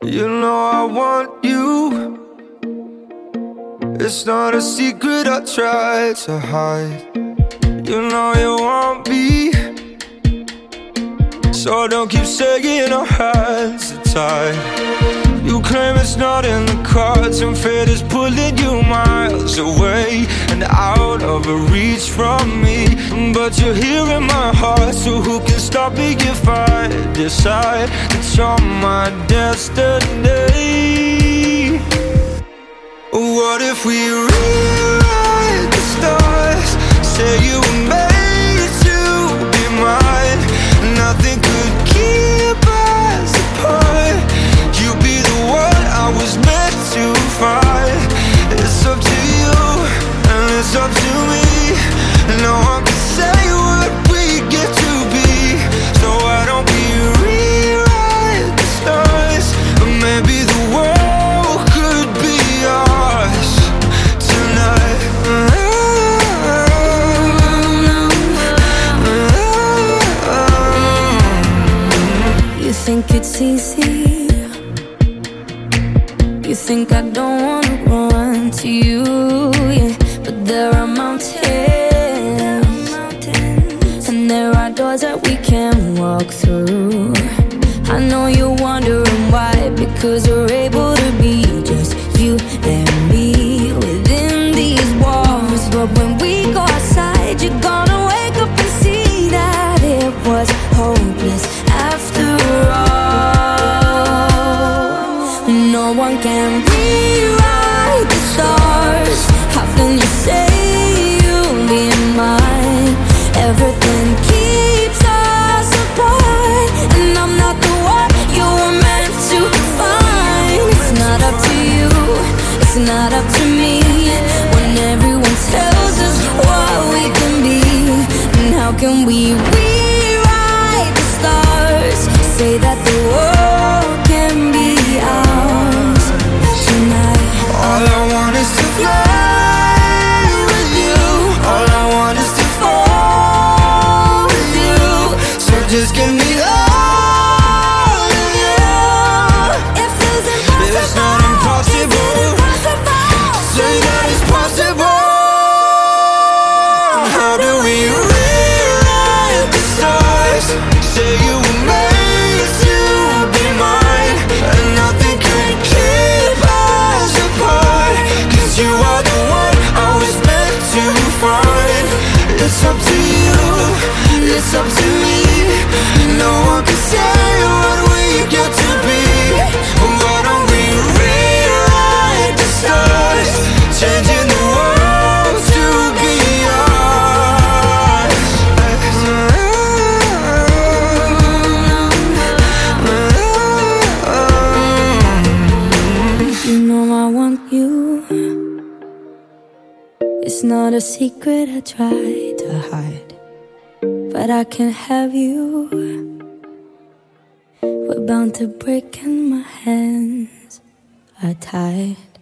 You know I want you. It's not a secret I try to hide. You know you want me, so don't keep saying our hands are tied. You claim it's not in the cards, and fate is pulling you miles away and out of reach from me. But you're here in my heart, so who can stop me if I decide that you're my destiny? What if we rewrite the stars? Say you were made to be mine. Nothing could keep us apart. You'd be the one I was meant to find. It's up to you, and it's up to me. No one can say what we get to be. So why don't we rewrite the stars? Or maybe the world could be ours tonight. You think it's easy? You think I don't wanna run to you, yeah. But there are mountains, and there are doors that we can walk through. I know you're wondering why, because we're able to be just you and me within these walls. But when we go outside, you're gonna wake up and see that it was hopeless after all. No one can rewrite the stars. How can you say you'll be mine? Everything keeps us apart, and I'm not the one you were meant to find. It's not up to you, it's not up to me, when everyone tells us what we can be. And how can we rewrite the stars? Say that the world can be ours tonight. All I want is to fly with you. All I want is to fall with you. So just give me all of you. If it's impossible, It's not impossible. Say that it's possible. How do we rewrite the stars? Say you were made to be mine, and nothing can keep us apart. 'Cause you are the one I was meant to find. It's up to you, it's up to me. No one can say what we get to be. Why don't we rewrite the stars? Changing the world to be ours. you know I want you. It's not a secret I try to hide, but I can have you. We're bound to break and my hands are tied.